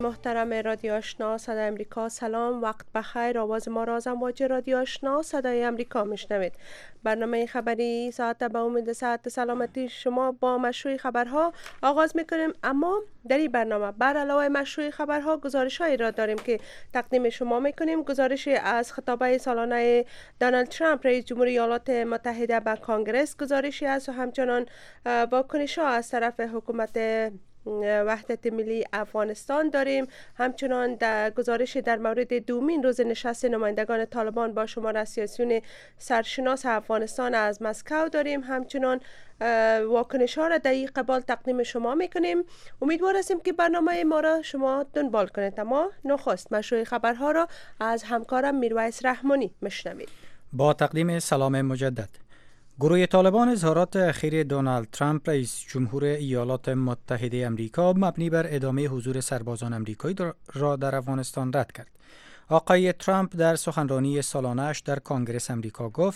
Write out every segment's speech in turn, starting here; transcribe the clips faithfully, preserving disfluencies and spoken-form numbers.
محترم رادیو آشنا صدای امریکا، سلام، وقت بخیر. آواز ما را از امواج رادیو آشنا صدای امریکا میشنوید. برنامه خبری ساعت به امید ساعت سلامتی شما با مشروع خبرها آغاز میکنیم. اما در این برنامه بر علاوه مشروع خبرها گزارش هایی را داریم که تقدیم شما میکنیم. گزارشی از خطابه سالانه دونالد ترامپ رئیس جمهوری ایالات متحده به کانگرس، گزارشی از و همچنان واکنش ها از طرف حکومت وحدت ملی افغانستان داریم. همچنان در گزارش در مورد دومین روز نشست نمایندگان طالبان با شمار سیاسیون سرشناس افغانستان از مسکو داریم. همچنان واکنش ها را در این قبال تقدیم شما میکنیم. امیدوار هستیم که برنامه ما را شما دنبال کنید. اما نخست مشروع خبرها را از همکارم میرویس رحمانی میشنوید. با تقدیم سلام مجدد. گروه طالبان اظهارات اخیر دونالد ترامپ رئیس جمهور ایالات متحده امریکا مبنی بر ادامه حضور سربازان امریکایی را در افغانستان رد کرد. آقای ترامپ در سخنرانی سالانه‌اش در کانگرس امریکا گفت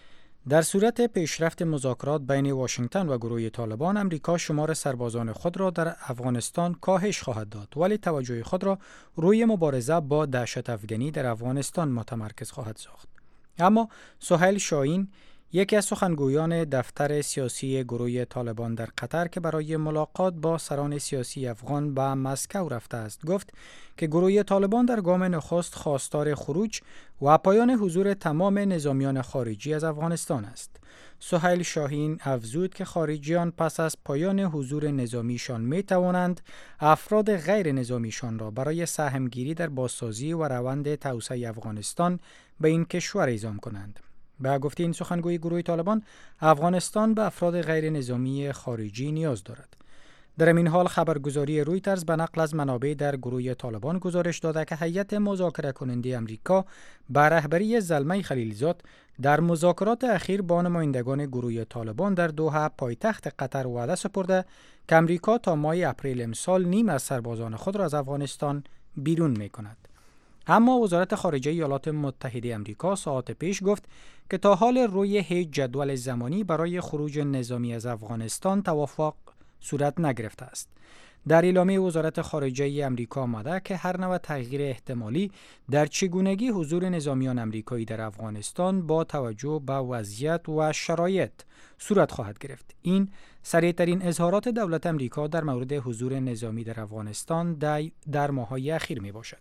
در صورت پیشرفت مذاکرات بین واشنگتن و گروه طالبان، امریکا شمار سربازان خود را در افغانستان کاهش خواهد داد، ولی توجه خود را روی مبارزه با دهشت افغانی در افغانستان متمرکز خواهد ساخت. اما سهیل شاهین، یکی از سخنگویان دفتر سیاسی گروه طالبان در قطر که برای ملاقات با سران سیاسی افغان به مسکو رفته است، گفت که گروه طالبان در گام نخست خواستار خروج و پایان حضور تمام نظامیان خارجی از افغانستان است. سهیل شاهین افزود که خارجیان پس از پایان حضور نظامیشان می توانند افراد غیر نظامیشان را برای سهمگیری در بازسازی و روند توسعه افغانستان به این کشور اعزام کنند. به گفته این سخنگوی گروه طالبان، افغانستان به افراد غیر نظامی خارجی نیاز دارد. در این حال خبرگزاری رویترز به نقل از منابع در گروه طالبان گزارش داده که هیئت مذاکره کننده امریکا به رهبری زلمه خلیلزاد در مذاکرات اخیر با نمایندگان گروه طالبان در دوحه پایتخت قطر وعده سپرده که امریکا تا ماه اپریل امسال نیم از سربازان خود را از افغانستان بیرون می‌کند. اما وزارت خارجه ایالات متحده امریکا ساعات پیش گفت که تا حال روی هیچ جدول زمانی برای خروج نظامی از افغانستان توافق صورت نگرفته است. در اعلامیه وزارت خارجه امریکا آمده که هر نوع تغییر احتمالی در چگونگی حضور نظامیان امریکایی در افغانستان با توجه به وضعیت و شرایط صورت خواهد گرفت. این سریع‌ترین اظهارات دولت امریکا در مورد حضور نظامی در افغانستان در ماه‌های اخیر می باشد.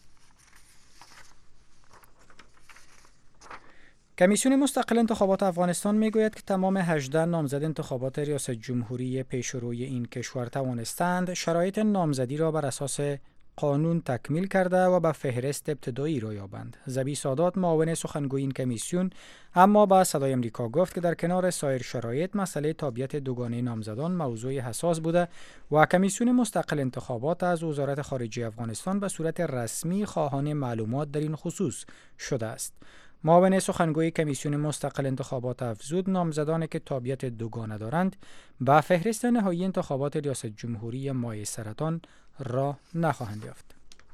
کمیسیون مستقل انتخابات افغانستان میگوید که تمام هجده نامزد انتخابات ریاست جمهوری پیشروی این کشور توانستند شرایط نامزدی را بر اساس قانون تکمیل کرده و به فهرست ابتدایی را یابند. زبی سادات، معاون سخنگوی این کمیسیون، اما با صدای امریکا گفت که در کنار سایر شرایط مسئله تابعیت دوگانه نامزدان موضوع حساس بوده و کمیسیون مستقل انتخابات از وزارت خارجه افغانستان به صورت رسمی خواهان معلومات در این خصوص شده است. معاون سخنگوی کمیسیون مستقل انتخابات افزود نامزدانی که تابعیت دوگانه دارند به فهرست نهایی انتخابات ریاست جمهوری ماه سرطان راه نخواهند یافت.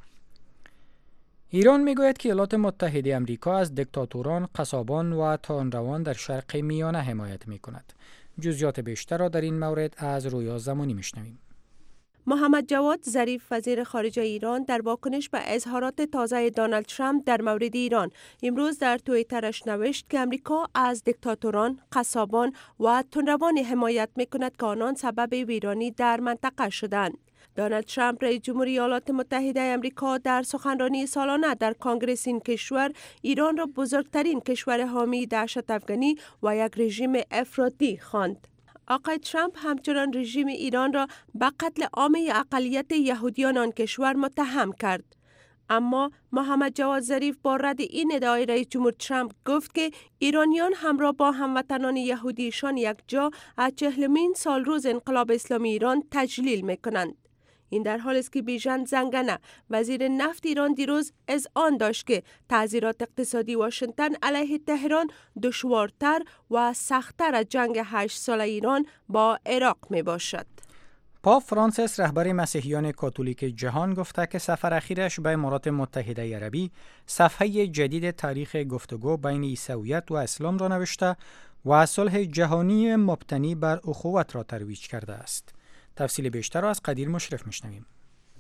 ایران میگوید که ایالات متحده امریکا از دیکتاتوران، قصابان و تاندروان در شرق میانه حمایت میکند. جزئیات بیشتر را در این مورد از رویا زمانی میشنویم. محمد جواد ظریف وزیر خارجه ایران در واکنش به اظهارات تازه دونالد ترامپ در مورد ایران امروز در توییترش نوشت که امریکا از دیکتاتوران، قصابان و تندروان حمایت میکند که آنان سبب ویرانی در منطقه شدند. دونالد ترامپ رئیس جمهوری ایالات متحده امریکا در سخنرانی سالانه در کانگرس این کشور ایران را بزرگترین کشور حامی دهشت افغانی و یک رژیم افراطی خواند. آقای ترامپ همچنان رژیم ایران را به قتل عام اقلیت یهودیان آن کشور متهم کرد. اما محمد جواد ظریف با رد این ادعای رئیس جمهور ترامپ گفت که ایرانیان همراه با هموطنان یهودیشان یک جا از چهلمین سال روز انقلاب اسلامی ایران تجلیل میکنند. این در حالی است که بیژن زنگنه وزیر نفت ایران دیروز اذعان داشت که تعزیرات اقتصادی واشنگتن علیه تهران دشوارتر و سخت‌تر از جنگ هشت ساله ایران با عراق می باشد. پاپ فرانسیس رهبر مسیحیان کاتولیک جهان گفته که سفر اخیرش به امارات متحده عربی صفحه جدید تاریخ گفتگو بین عیسویت و اسلام را نوشته و صلح جهانی مبتنی بر اخوت را ترویج کرده است. تفصیل بیشتر را از قدیر مشرف میشنویم.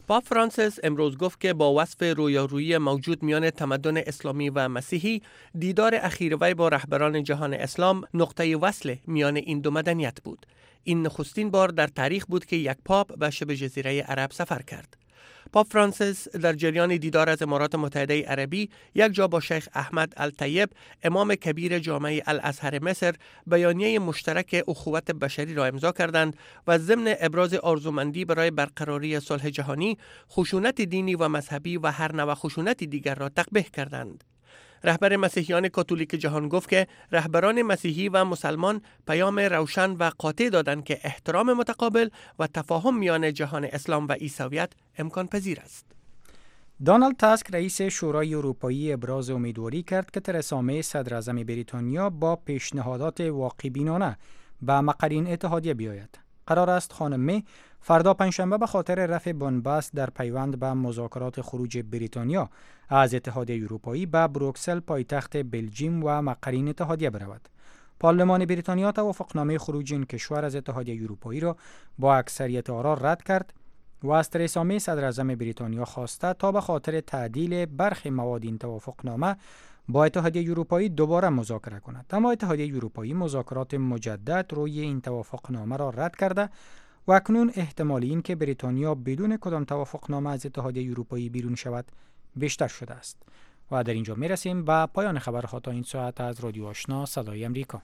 پاپ فرانسیس امروز گفت که با وصف رویارویی موجود میان تمدن اسلامی و مسیحی، دیدار اخیر وی با رهبران جهان اسلام نقطه وصل میان این دو مدنیت بود. این نخستین بار در تاریخ بود که یک پاپ به شبه جزیره عرب سفر کرد. پاپ فرانسیس در جریان دیدار از امارات متحده عربی یک جا با شیخ احمد الطیب، امام کبیر جامعه الازهر مصر، بیانیه مشترک اخوت بشری را امضا کردند و ضمن ابراز آرزومندی برای برقراری صلح جهانی، خشونت دینی و مذهبی و هر نوع خشونت دیگر را تقبیح کردند. رهبر مسیحیان کاتولیک جهان گفت که رهبران مسیحی و مسلمان پیام روشن و قاطع دادند که احترام متقابل و تفاهم میان جهان اسلام و عیسویت امکان پذیر است. دونالد تاسک رئیس شورای اروپایی ابراز امیدواری کرد که ترسا می صدر اعظم بریتانیا با پیشنهادات واقع بینانه به مقررین اتحادیه بیاید. قرار است خانم می فردا پنجشنبه به خاطر رفع بن‌بست در پیوند به مذاکرات خروج بریتانیا از اتحادیه اروپایی به بروکسل پایتخت بلژیم و مقررین اتحادیه برود. پارلمان بریتانیا توافقنامه خروج این کشور از اتحادیه اروپایی را با اکثریت آرا رد کرد و از ترسا می صدر اعظم بریتانیا خواسته تا به خاطر تعدیل برخی مواد این توافقنامه با اتحادیه اروپایی دوباره مذاکره کند. اما اتحادیه اروپایی مذاکرات مجدد روی این توافقنامه را رد کرده و اکنون احتمال این که بریتانیا بدون کدام توافقنامه از اتحادیه اروپایی بیرون شود بیشتر شده است. و در اینجا می رسیم به پایان خبرها تا این ساعت از رادیو آشنا صدای امریکا.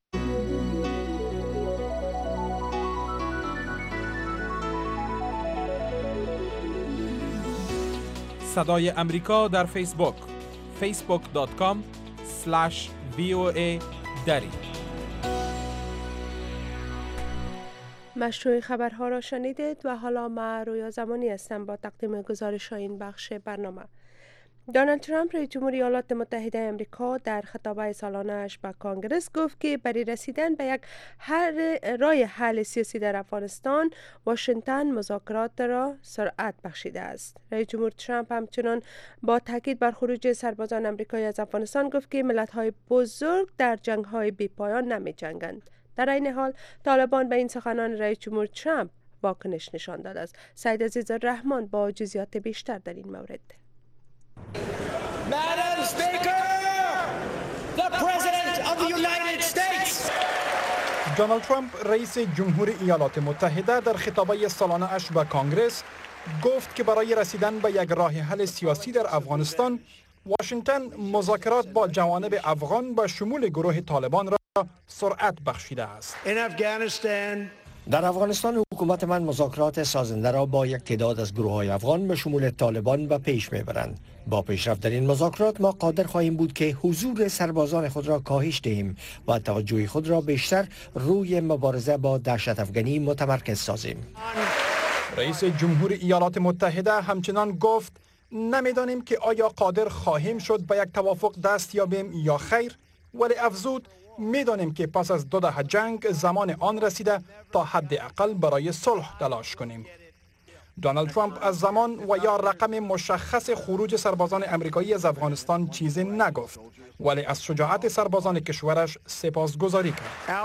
صدای امریکا در فیسبوک فیسبوک دات کام اسلش وی او ای دری. مشروع خبرها را شنیدید و حالا ما رویا زمانی هستم با تقدیم گزارش این بخش برنامه. دونالد ترامپ رئیس جمهوری ایالات متحده آمریکا در خطابه سالانه اش به کانگرس گفت که برای رسیدن به یک حل رای حل سیاسی در افغانستان، واشنگتن مذاکرات را سرعت بخشیده است. رئیس جمهور ترامپ همچنان با تاکید بر خروج سربازان آمریکایی از افغانستان گفت که ملت‌های بزرگ در جنگ‌های بی‌پایان نمی‌جنگند. در این حال طالبان به این سخنان رئیس جمهور ترامپ واکنش نشان داده است. سید عزیز الرحمن با جزئیات بیشتر در این مورد. Madam Speaker, the President of the United States. دونالد ترامپ رئیس جمهور ایالات متحده در خطابه سالانه اش به کانگرس گفت که برای رسیدن به یک راه حل سیاسی در افغانستان، واشنگتن مذاکرات با جوانب افغان به شمول گروه طالبان را سرعت بخشیده است. در افغانستان حکومت من مذاکرات سازنده را با یک تعداد از گروه‌های افغان به شمول طالبان به پیش میبرند. با پیشرفت در این مذاکرات ما قادر خواهیم بود که حضور سربازان خود را کاهش دهیم و توجه خود را بیشتر روی مبارزه با دهشت افغانی متمرکز سازیم. رئیس جمهور ایالات متحده همچنان گفت نمیدانیم که آیا قادر خواهیم شد به یک توافق دست یابیم یا خیر، ولی افزود میدانیم که پس از دو دهه جنگ زمان آن رسیده تا حداقل برای صلح تلاش کنیم. دونالد ترامپ از زمان و یا رقم مشخص خروج سربازان امریکایی از افغانستان چیزی نگفت، ولی از شجاعت سربازان کشورش سپاسگزاری کرد.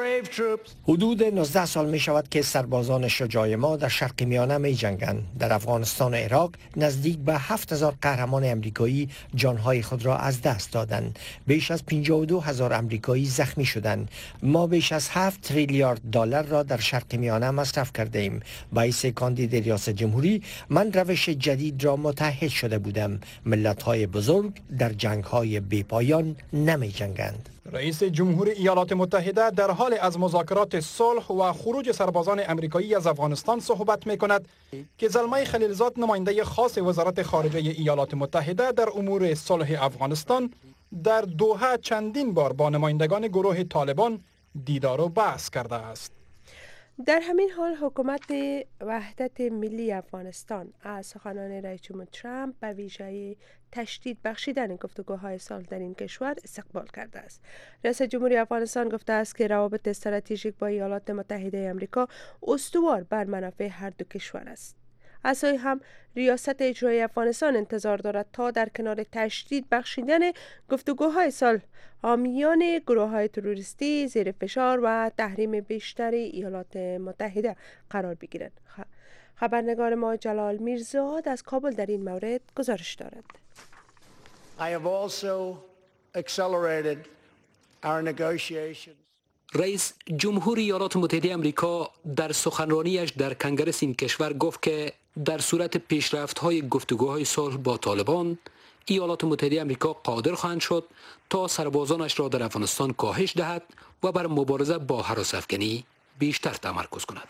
حدود نوزده سال می شود که سربازان شجاع ما در شرق میانه می جنگند. در افغانستان و عراق نزدیک به هفت هزار قهرمان امریکایی جانهای خود را از دست دادند. بیش از پنجاه و دو هزار امریکایی زخمی شدند. ما بیش از هفت تریلیارد دلار را در شرق میانه مصرف کرده ایم. باعث کاندید ریاست جمهوری من روش جدید را متحد شده بودم. ملت‌های بزرگ در جنگ‌های بی‌پایان نمی جنگند. رئیس جمهور ایالات متحده در حال از مذاکرات صلح و خروج سربازان امریکایی از افغانستان صحبت می کند که زلمه خلیلزاد، نماینده خاص وزارت خارجه ایالات متحده در امور صلح افغانستان، در دوحه چندین بار با نمایندگان گروه طالبان دیدار و بحث کرده است. در همین حال حکومت وحدت ملی افغانستان از سخنان رئیس جمهور ترامپ به ویژه تشدید بخشیدن گفتگوهای صلح در این کشور استقبال کرده است. رئیس جمهوری افغانستان گفته است که روابط استراتژیک با ایالات متحده آمریکا استوار بر منافع هر دو کشور است. اساساً هم ریاست اجرایی افغانستان انتظار دارد تا در کنار تشدید بخشیدن گفتگوهای صلح حامیان گروه‌های تروریستی زیر فشار و تحریم بیشتر ایالات متحده قرار بگیرند. خبرنگار ما جلال میرزاد از کابل در این مورد گزارش دارد. I have also accelerated our negotiations. رئیس جمهور ایالات متحده آمریکا در سخنرانیش در کنگره این کشور گفت که در صورت پیشرفت‌های گفتگوهای صلح با طالبان، ایالات متحده آمریکا قادر خواهند شد تا سربازانش را در افغانستان کاهش دهد و بر مبارزه با هراس‌افکنی بیشتر تمرکز کند.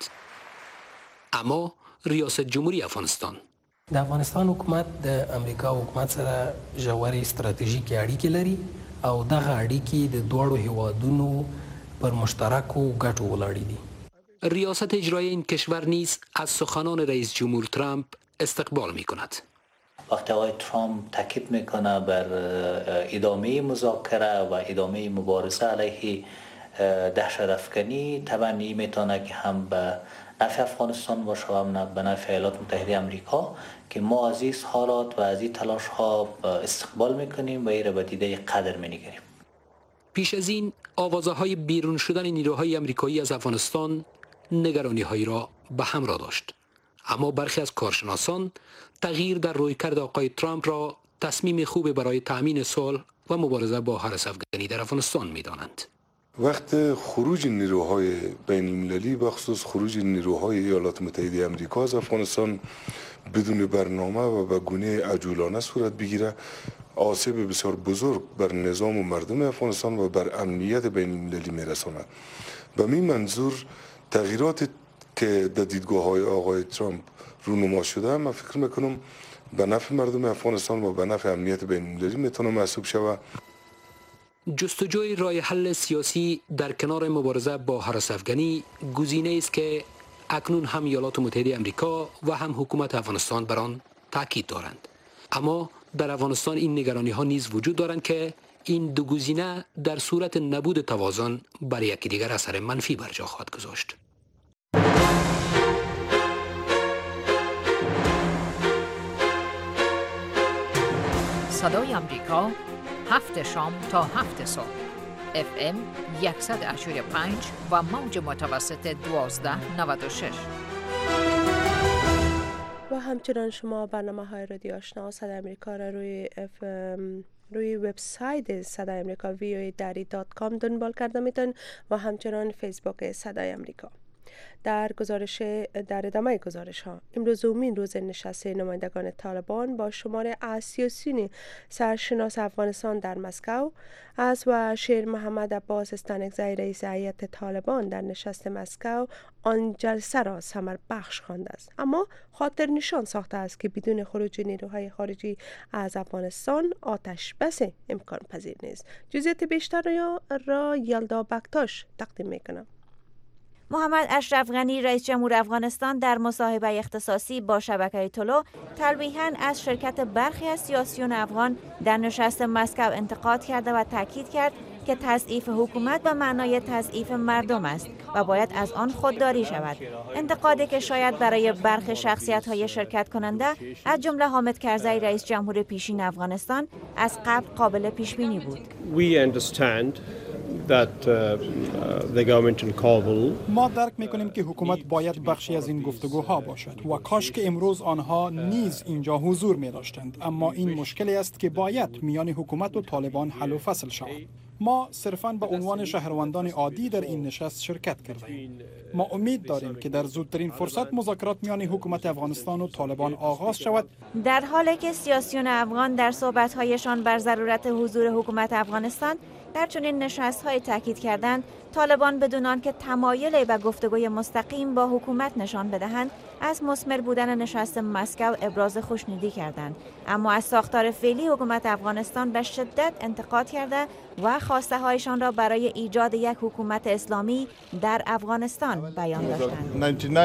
اما ریاست جمهوری افغانستان د افغانستان حکومت د امریکا حکومت سره ژورې ستراتیژیکې اړیکې لري او دغه اړیکې د دوړو هیوادونو پر مشترکو ګټو ولاړې دي. ریاست اجرایی این کشور نیز از سخنان رئیس جمهور ترامپ استقبال می کند. وقتی آقای ترامپ تاکید میکنه بر ادامه مذاکره و ادامه مبارزه علیه دهشت افکنی، طبعا این میتونه که هم به نفع افغانستان باشه و هم به نفع ایالات متحده آمریکا که ما از این حالات و از این تلاش ها استقبال میکنیم و این را به دیده قدر می‌نگریم. پیش از این آوازه های بیرون شدن نیروهای آمریکایی از افغانستان نگرانی هایی را به همراه داشت، اما برخی از کارشناسان تغییر در رویکرد آقای ترامپ را تصمیم خوبی برای تأمین صلح و مبارزه با هراس‌افکنی در افغانستان می‌دانند. وقت خروج نیروهای بین المللی بخصوص خروج نیروهای ایالات متحده آمریکا از افغانستان بدون برنامه و به گونه عجولانه صورت بگیره، آسیب بسیار بزرگ بر نظام و مردم افغانستان و بر امنیت بین المللی میرساند. به این منظور تغییرات که در دیدگاه‌های آقای ترامپ رونما شده، من فکر میکنم به نفع مردم افغانستان و به نفع امنیت بین المللی میتونه محسوب شود. جستجوی راه حل سیاسی در کنار مبارزه با هراس‌افکنی گزینه‌ای است که اکنون هم ایالات متحده آمریکا و هم حکومت افغانستان بر آن تاکید دارند. اما در افغانستان این نگرانی ها نیز وجود دارند که این دو گزینه در صورت نبود توازن بر یکی دیگر اثر منفی بر جا خواهد گذاشت. صدای آمریکا، هفت شام تا هفت صبح، اف ام صد و هشتاد و پنج و موج متوسط دوازده نود و شش. و همچنان شما برنامه های رادیو آشنا صدای آمریکا را روی اف ام روی وبسایت صدای آمریکا وی او ای دری دات کام دنبال کرده میتون و همچنان فیسبوک صدای آمریکا. در گزارش در ادامه گزارش ها، امروز اومین روز نشست نمایندگان طالبان با شمار از سیاسیون سرشناس افغانستان در مسکو از و شیر محمد عباس استانکزی رئیس هیئت طالبان در نشست مسکو آن جلسه را ثمر بخش خوانده است، اما خاطر نشان ساخته است که بدون خروج نیروهای خارجی از افغانستان آتش بس امکان پذیر نیست. جزئیات بیشتر را, را یلدا بکتاش تقدیم میکنم. محمد اشرف غنی رئیس جمهور افغانستان در مصاحبه اختصاصی با شبکه طلوع تلویحاً از شرکت برخی از سیاسیون افغان در نشست مسکو انتقاد کرده و تاکید کرد که تضعیف حکومت به معنای تضعیف مردم است و باید از آن خودداری شود. انتقادی که شاید برای برخی شخصیت‌های شرکت کننده از جمله حامد کرزی رئیس جمهور پیشین افغانستان از قبل قابل پیش بینی بود. That, uh, uh, the government in Kabul. ما درک میکنیم که حکومت باید بخشی از این گفتگوها باشد و کاش که امروز آنها نیز اینجا حضور می داشتند، اما این مشکلی است که باید میان حکومت و طالبان حل و فصل شود. ما صرفاً به عنوان شهروندان عادی در این نشست شرکت کردیم. ما امید داریم که در زودترین فرصت مذاکرات میان حکومت افغانستان و طالبان آغاز شود. در حالی که سیاسیون افغان در صحبت‌هایشان بر ضرورت حضور حکومت افغانستان در چنین نشست‌های تاکید کردند، طالبان بدون آنکه تمایلی به گفتگوی مستقیم با حکومت نشان بدهند، از مثمر بودن نشست مسکو ابراز خوشنودی کردند، اما از ساختار فعلی حکومت افغانستان به شدت انتقاد کرده و خواسته هایشان را برای ایجاد یک حکومت اسلامی در افغانستان بیان داشتند.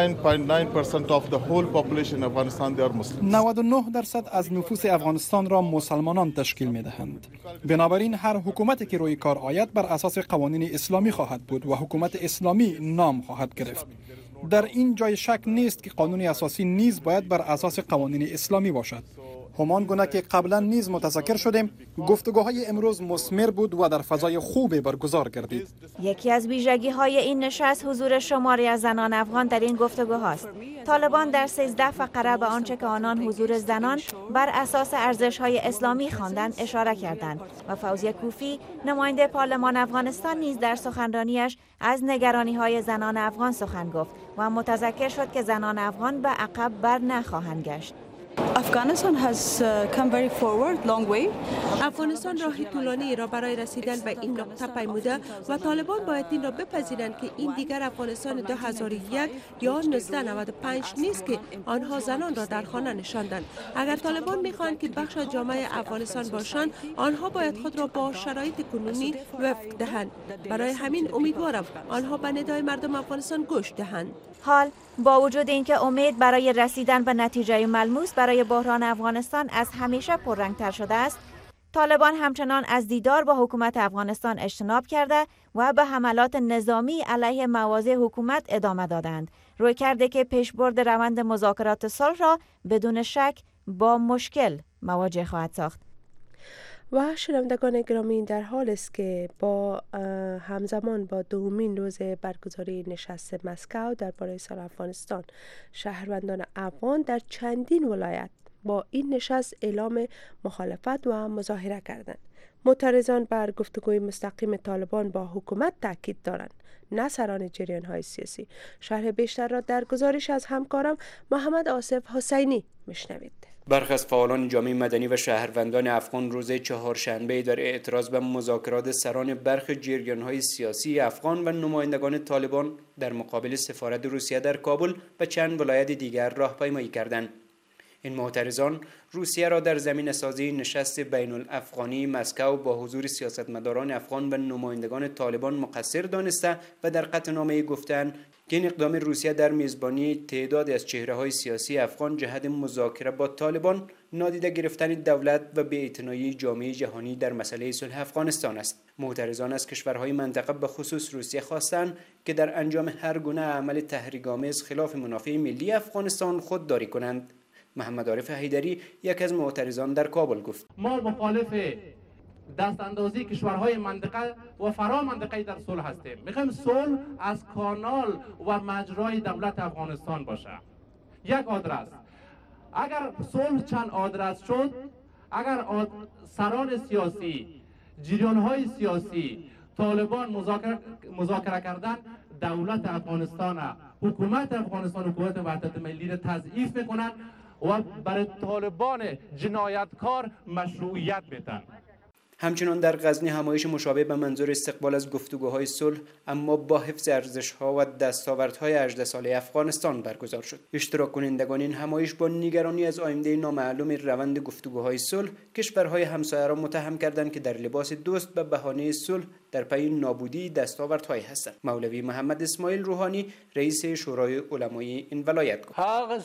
نود و نه درصد از نفوس افغانستان را مسلمانان تشکیل می‌دهند. بنابراین هر حکومتی که روی کار آید بر اساس قوانین اسلامی خواهد بود و حکومت اسلامی نام خواهد گرفت. در این جای شک نیست که قانون اساسی نیز باید بر اساس قوانین اسلامی باشد. همان گونه که قبلا نیز متذکر شدیم، گفتگوهای امروز مثمر بود و در فضای خوبی برگزار گردید. یکی از ویژگی‌های این نشست حضور شماری از زنان افغان در این گفتگوهاست. طالبان در سیزده فقره به آنچه که آنان حضور زنان بر اساس ارزش‌های اسلامی خواندند اشاره کردند و فوزیه کوفی نماینده پارلمان افغانستان نیز در سخنرانیش از نگرانی‌های زنان افغان سخن گفت و متذکر شد که زنان افغان به عقب بر نخواهند گشت. Afghanistan has uh, come very forward, long way. افغانستان راهی طولانی را برای رسیدن به این نقطه پیموده و طالبان باید این را بپذیرند که این دیگر افغانستان دو هزار و یک یا نوزده نود و پنج نیست که آنها زنان را در خانه نشاندند. اگر طالبان می‌خواهند که بخش از جامعه افغانستان باشند، آنها باید خود را با شرایط کنونی وفق دهند. برای همین امیدوارم آنها به ندای مردم افغانستان گوش دهند. حال با وجود اینکه امید برای رسیدن به نتیجه ملموس برای بحران افغانستان از همیشه پررنگ‌تر شده است، طالبان همچنان از دیدار با حکومت افغانستان اجتناب کرده و به حملات نظامی علیه مواضع حکومت ادامه دادند. روی کرده که پیشبرد روند مذاکرات صلح را بدون شک با مشکل مواجه خواهد ساخت. و شنوندگان گرامی، در حال است که با همزمان با دومین روز برگزاری نشست مسکو درباره صلح افغانستان، شهروندان افغان در چندین ولایت با این نشست اعلام مخالفت و مظاهره کردند. معترضان بر گفتگوی مستقیم طالبان با حکومت تاکید دارند، نه سران جریان های سیاسی. شرح بیشتر را در گزارش از همکارم محمد آصف حسینی میشنوید. برخی از فعالان جامعه مدنی و شهروندان افغان روز چهارشنبه در اعتراض به مذاکرات سران برخی جریان‌های سیاسی افغان و نمایندگان طالبان در مقابل سفارت روسیه در کابل و چند ولایت دیگر راهپیمایی کردند. این معترضان روسیه را در زمین سازی نشست بین الافغانی مسکو با حضور سیاستمداران افغان و نمایندگان طالبان مقصر دانسته و در قطعنامه گفتند که این اقدام روسیه در میزبانی تعدادی از چهره‌های سیاسی افغان جهت مذاکره با طالبان نادیده گرفتن دولت و بی‌اعتنایی جامعه جهانی در مسئله صلح افغانستان است. معترضان از کشورهای منطقه به خصوص روسیه خواستند که در انجام هر گونه عمل تحریک‌آمیز خلاف منافع ملی افغانستان خودداری کنند. محمد عارف حیدری یک از معترضان در کابل گفت: ما مخالف دست اندازی کشورهای منطقه و فرا منطقه در صلح هستیم. میخوایم صلح از کانال و مجرای دولت افغانستان باشه. یک آدرس. اگر صلح چند آدرس شد، اگر آد... سران سیاسی، جریانهای سیاسی، طالبان مذاکره مذاکره کردن، دولت افغانستان، حکومت افغانستان، حکومت وحدت ملی را تضعیف میکنن و برای طالبان جنایتکار مشروعیت میدن. همچنان در غزنی همایش مشابه به منظور استقبال از گفتگوهای صلح اما با حفظ ارزش‌ها و دستاوردهای هجده ساله افغانستان برگزار شد. اشتراک کنندگان این همایش با نگرانی از آینده نامعلوم روند گفتگوهای صلح کشورهای همسایه را متهم کردند که در لباس دوست به بهانه صلح در پی نابودی دستاوردهایی هستند. مولوی محمد اسماعیل روحانی رئیس شورای علمای این ولایت گفت: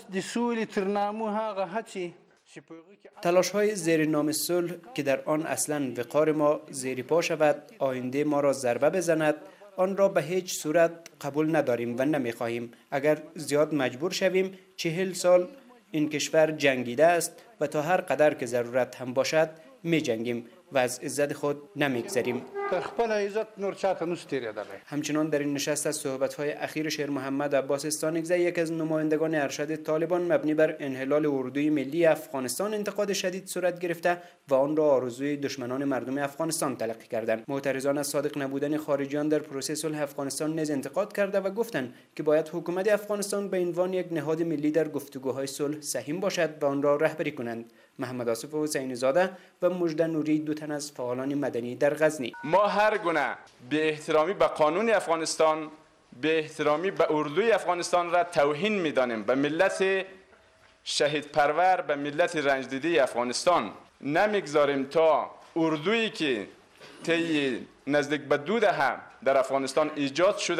تلاش های زیر نام صلح که در آن اصلا وقار ما زیر پا شود، آینده ما را ضربه بزند، آن را به هیچ صورت قبول نداریم و نمیخواهیم. اگر زیاد مجبور شویم، چهل سال این کشور جنگیده است و تا هر قدر که ضرورت هم باشد می جنگیم و از عزت خود نمیگذریم. همچنان در این نشست از صحبت‌های اخیر شیر محمد عباس استانگزی، یک از نمایندگان ارشد طالبان، مبنی بر انحلال اردوی ملی افغانستان انتقاد شدید صورت گرفته و آن را آرزوی دشمنان مردم افغانستان تلقی کردند. معترضان از صادق نبودن خارجیان در پروسه صلح افغانستان نیز انتقاد کرده و گفتند که باید حکومت افغانستان به عنوان یک نهاد ملی در گفتگوهای صلح سهیم باشد و آن را رهبری کنند. محمد آصف حسینی زاده و مژده نوری، دو تن از فعالان مدنی در غزنی: ما هر گونه به احترامی به قانون افغانستان، به احترامی به اردوی افغانستان را توهین می‌دانیم. به ملت شهید پرور، به ملت رنج دیده افغانستان نمیگذاریم تا اردویی که طی نزدیک به دو دهه در افغانستان ایجاد شده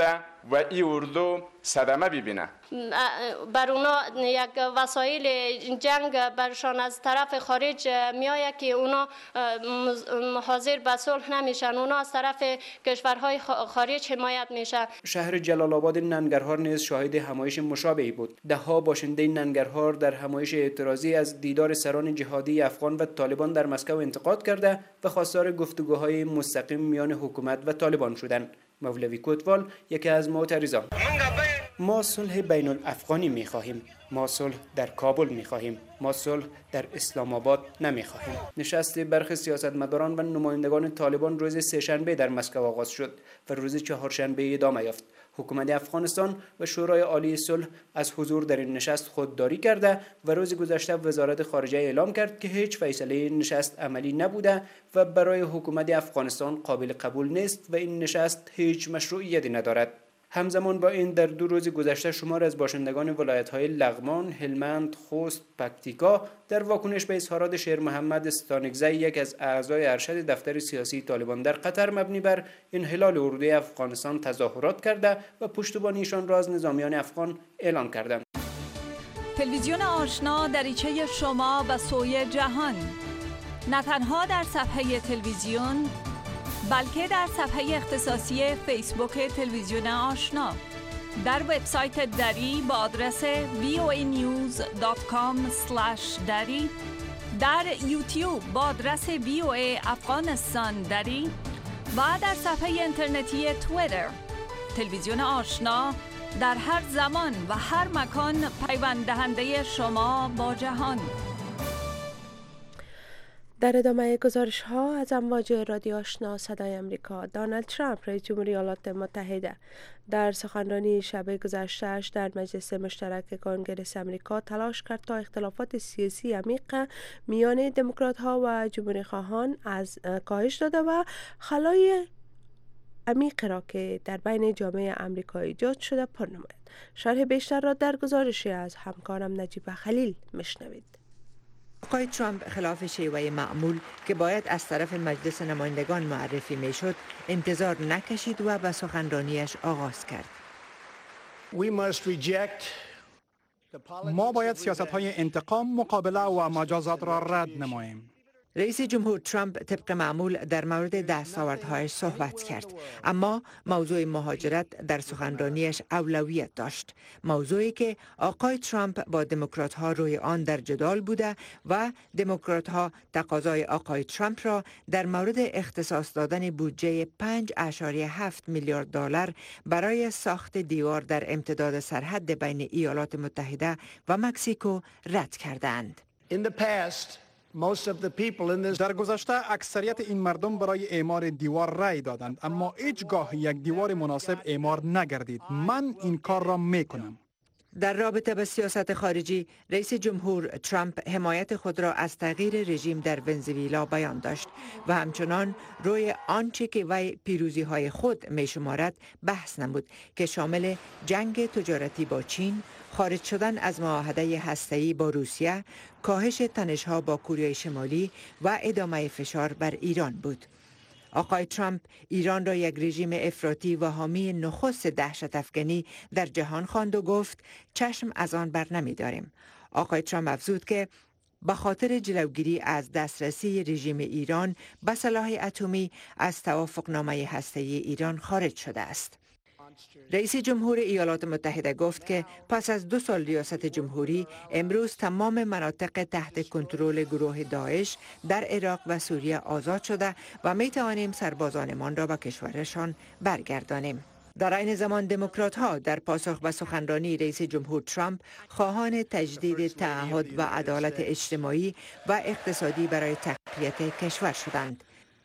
و این اردو صدمه ببینه. بر اونا یک وسایل جنگ برشان از طرف خارج میآید که اونا حاضر به صلح نمیشن، اونا از طرف کشورهای خارج حمایت میشن. شهر جلال آباد ننگرهار نیز شاهد همایش مشابهی بود. ده ها باشنده ننگرهار در همایش اعتراضی از دیدار سران جهادی افغان و طالبان در مسکو انتقاد کرده و خواستار گفتگوهای مستقیم میان حکومت و طالبان شدند. مولوی کوتوال یکی از معترضان: ما صلح بین الافغانی می خواهیم، ما صلح در کابل می خواهیم، ما صلح در اسلام آباد نمی خواهیم. نشست برخی سیاستمداران و نمایندگان طالبان روز سه‌شنبه در مسکو آغاز شد و روز چهارشنبه ادامه یافت. حکومت افغانستان و شورای عالی صلح از حضور در این نشست خودداری کرده و روز گذشته وزارت خارجه اعلام کرد که هیچ فیصله نشست عملی نبوده و برای حکومت افغانستان قابل قبول نیست و این نشست هیچ مشروعیتی ندارد. همزمان با این در دو روز گذشته شمار از باشندگان ولایت‌های لغمان، هلمند، خوست، پکتیکا در واکنش به اظهارات شیر محمد استانگزی، یک از اعضای ارشد دفتر سیاسی طالبان در قطر مبنی بر انحلال اردوی افغانستان تظاهرات کرده و پشتیبانیشان را از نظامیان افغان اعلان کردند. تلویزیون آشنا دریچه شما به سوی جهان، نه تنها در صفحه تلویزیون بلکه در صفحه اختصاصی فیسبوک تلویزیون آشنا، در وبسایت دری با آدرس وی او ای نیوز دات کام اسلش دری، در یوتیوب با آدرس وی او ای افغانستان دری و در صفحه اینترنتی توییتر. تلویزیون آشنا در هر زمان و هر مکان پیوند دهنده شما با جهان. در ادامه گزارش ها از امواج رادیو آشنا صدای امریکا، دونالد ترامپ رئیس جمهوری ایالات متحده در سخنرانی شب گذشته‌اش در مجلس مشترک کنگره امریکا تلاش کرد تا اختلافات سیاسی عمیق میان دموکرات ها و جمهوری خواهان از کاهش داده و خلای عمیق را که در بین جامعه امریکایی ایجاد شده پر نماید. شرح بیشتر را در گزارشی از همکارم نجیب خلیل میشنوید. آقای ترامپ خلاف شیوه معمول که باید از طرف مجلس نمایندگان معرفی میشد انتظار نکشید و به سخنرانیش آغاز کرد. ما باید سیاست‌های انتقام، مقابله و مجازات را رد نماییم. رئیس جمهور ترامپ طبق معمول در مورد دستاوردهایش صحبت کرد، اما موضوع مهاجرت در سخنرانیش اولویت داشت، موضوعی که آقای ترامپ با دموکرات ها روی آن در جدال بوده و دموکرات ها تقاضای آقای ترامپ را در مورد اختصاص دادن بودجه پنج اشاریه هفت میلیارد دلار برای ساخت دیوار در امتداد سرحد بین ایالات متحده و مکزیکو رد کردند. در گذشته اکثریت این مردم برای اعمار دیوار رأی دادند، اما هیچگاه یک دیوار مناسب اعمار نگردید. من این کار را میکنم. در رابطه با سیاست خارجی، رئیس جمهور ترامپ حمایت خود را از تغییر رژیم در ونزوئلا بیان داشت و همچنان روی آنچه که وی پیروزی های خود می شمارد بحث نمود که شامل جنگ تجارتی با چین، خارج شدن از معاهده هسته‌ای با روسیه، کاهش تنش‌ها با کره شمالی و ادامه فشار بر ایران بود. آقای ترامپ ایران را یک رژیم افراطی و حامی نخست دهشت افکنی در جهان خواند و گفت چشم از آن بر نمی داریم. آقای ترامپ افزود که به خاطر جلوگیری از دسترسی رژیم ایران به سلاح اتمی از توافقنامه هسته‌ای ایران خارج شده است. رئیس جمهور ایالات متحده گفت که پس از دو سال ریاست جمهوری امروز تمام مناطق تحت کنترل گروه داعش در عراق و سوریه آزاد شده و می توانیم سربازانمان را به کشورشان برگردانیم. در عین زمان دموکرات ها در پاسخ به سخنرانی رئیس جمهور ترامپ خواهان تجدید تعهد و عدالت اجتماعی و اقتصادی برای تقویت کشور شدند.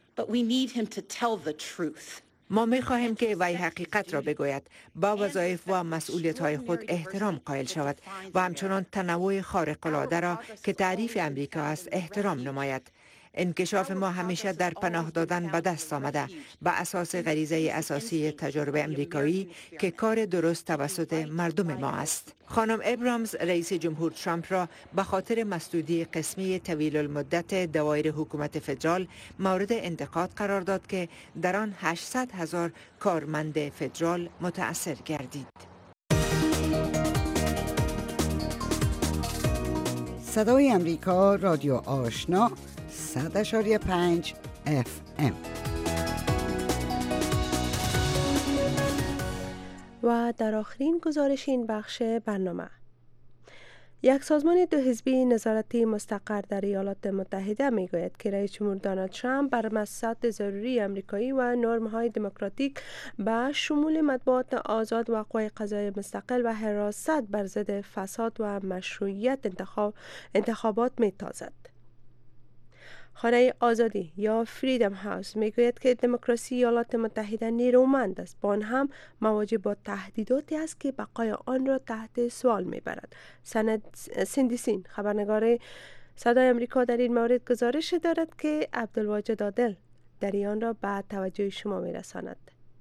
ما می خواهیم که وی حقیقت را بگوید، با وظایف و مسئولیت های خود احترام قائل شود و همچنان تنوع خارق العاده را که تعریف امریکا است احترام نماید. انکشاف ما همیشه در پناه دادن به دست آمده به اساس غریزه اساسی تجربه امریکایی که کار درست توسط مردم ما است. خانم ابرامز رئیس جمهور ترامپ را به خاطر مسدودی قسمی طویل المدت دوایر حکومت فدرال مورد انتقاد قرار داد که در آن هشتصد هزار کارمند فدرال متأثر گردید. صدای امریکا، رادیو آشنا، صد اشاری پنج اف ام. و در آخرین گزارش این بخش برنامه، یک سازمان دو حزبی نظارتی مستقر در ایالات متحده می گوید که رئیس جمهور دونالد ترامپ بر مؤسسات ضروری امریکایی و نرم‌های دموکراتیک به شمول مطبوعات آزاد و قوای قضایی مستقل و حراست بر ضد فساد و مشروعیت انتخاب انتخابات می تازد. خانه آزادی یا فریدم هاوس می گوید که دموکراسی ایالات متحده نیرومند است، با آن هم مواجه با تهدیداتی است که بقای آن را تحت سوال می برد. سند سندیسین خبرنگار صدای امریکا در این مورد گزارش دارد که عبدالواجد عادل در آن را به توجه شما می رساند.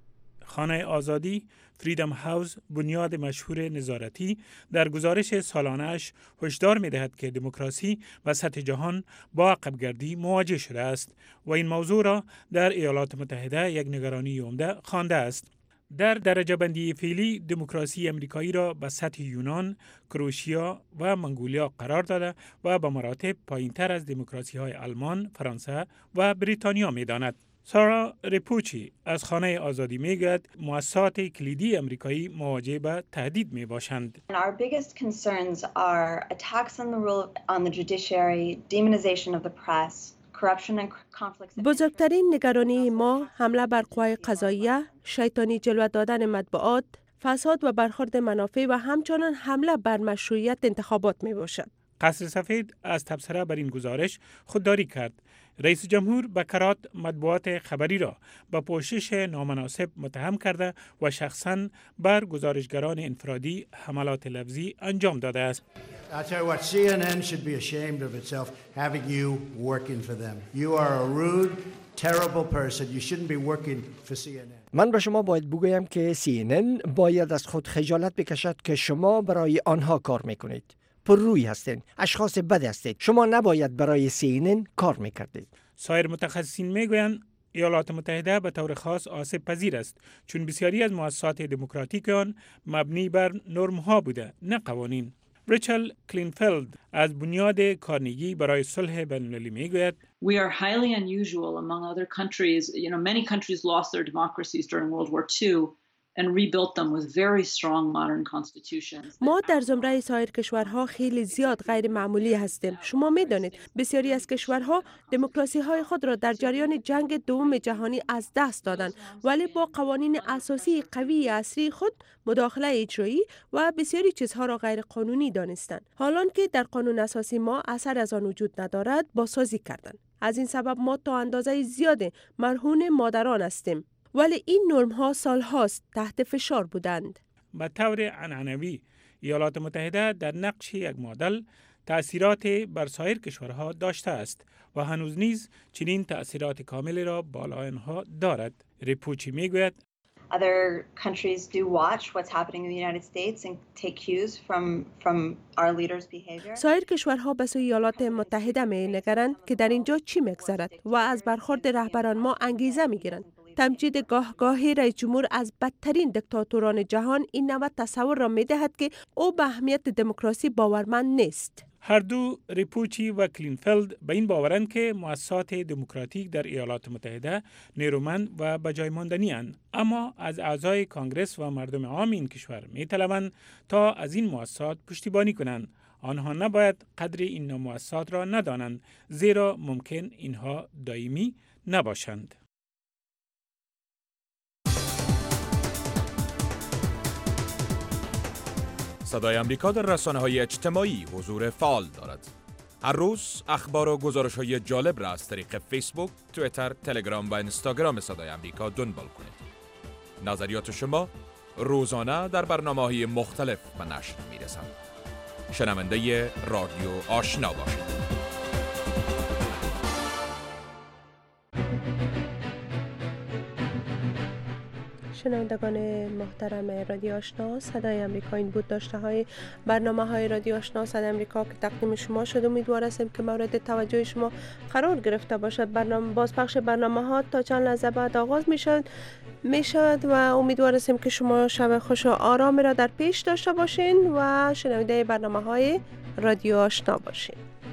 خانه آزادی فریدم هاوس، بنیاد مشهور نظارتی، در گزارش سالانه‌اش هشدار می‌دهد که دموکراسی و سطح جهان با عقبگردی مواجه شده است و این موضوع را در ایالات متحده یک نگرانی عمده خوانده است. در درجه بندی فعلی دموکراسی امریکایی را به سطح یونان، کروشیا و منگولیا قرار داده و به مراتب پایین‌تر از دموکراسی‌های آلمان، فرانسه و بریتانیا می‌داند. سارا ریپوچی از خانه آزادی میگوید مؤسسات کلیدی امریکایی مواجه به تهدید می باشند. Our biggest concerns are attacks on the rule on the judiciary, demonization of the press, corruption and conflicts. بزرگترین نگرانی ما حمله بر قوای قضاییه، شیطانی جلوه دادن مطبوعات، فساد و برخورد منافع و همچنان حمله بر مشروعیت انتخابات می باشد. قصر سفید از تبصره بر این گزارش خودداری کرد. رئیس جمهور به کرات مطبوعات خبری را به پوشش نامناسب متهم کرده و شخصاً بر گزارشگران انفرادی حملات لفظی انجام داده است. I'll tell you what, C N N should be ashamed of itself having you working for them. You are a rude, terrible person. You shouldn't be working for C N N. من به شما باید بگویم که سی ان ان باید از خود خجالت بکشد که شما برای آنها کار میکنید. پر روی هستند، اشخاص بد هستید. شما نباید برای سی ان ان کار میکردید. سایر متخصصین میگویند ایالات متحده به طور خاص آسیب پذیر است، چون بسیاری از مؤسسات دموکراتیک آن مبنی بر نرم ها بوده، نه قوانین. ریچل کلینفلد از بنیاد کارنگی برای صلح بین‌المللی میگوید We are highly unusual among other countries. You know, many countries lost their democracies during World War Two and rebuilt them with very strong modern constitutions. ما در زمره سایر کشورها خیلی زیاد غیر معمولی هستیم. شما می‌دانید بسیاری از کشورها دموکراسی های خود را در جریان جنگ دوم جهانی از دست دادند، ولی با قوانین اساسی قوی عصری خود مداخله اجرایی و بسیاری چیزها را غیر قانونی دانستند. حالان که در قانون اساسی ما اثر از آن وجود ندارد، بازسازی کردند. از این سبب ما تا اندازه زیاد مرهون مادران هستیم. ولی این نرم ها سال هاست تحت فشار بودند. به طور عنعنوی ایالات متحده در نقش یک مدل تأثیرات بر سایر کشورها داشته است و هنوز نیز چنین تأثیرات کامل را بالا آنها دارد. ریپوچی میگوید Other countries do watch what's happening in the United States and take cues from from our leaders' behavior. سایر کشورها به سوی ایالات متحده می‌نگرند که در اینجا چی می‌گذرد و از برخورد رهبران ما انگیزه می‌گیرند. تمجید گاه گاهی رئیس جمهور از بدترین دیکتاتوران جهان این نوع تصور را می‌دهد که او به اهمیت دموکراسی باورمند نیست. هر دو ریپوچی و کلینفلد به این باورند که مؤسسات دموکراتیک در ایالات متحده نیرومند و بجای ماندنی اند، اما از اعضای کانگرس و مردم عام این کشور می‌طلبند تا از این مؤسسات پشتیبانی کنند. آنها نباید قدر این مؤسسات را ندانند، زیرا ممکن اینها دائمی نباشند. صدای امریکا در رسانه‌های اجتماعی حضور فعال دارد. هر روز اخبار و گزارش‌های جالب را از طریق فیسبوک، توییتر، تلگرام و اینستاگرام صدای امریکا دنبال کنید. نظریات شما روزانه در برنامه‌های مختلف به نشر می‌رسند. شنونده رادیو آشنا باشید. شنوندگان محترم رادیو آشنا، صدای امریکا این بود داشته های برنامه های رادیو آشنا صدای امریکا که تقدیم شما شد. امیدوار هستیم که مورد توجه شما قرار گرفته باشد. برنامه بازپخش برنامه ها تا چند لحظه بعد آغاز می شد می شد و امیدوار هستیم که شما شب خوش و آرام را در پیش داشته باشین و شنونده برنامه های رادیو آشنا باشین.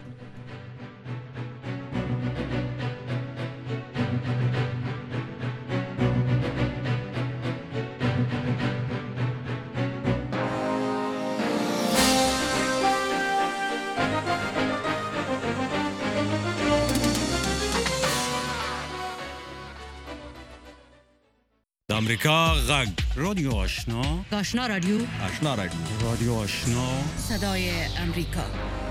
امریکا غږ رادیو آشنا آشنا رادیو آشنا رادیو رادیو آشنا صدای امریکا.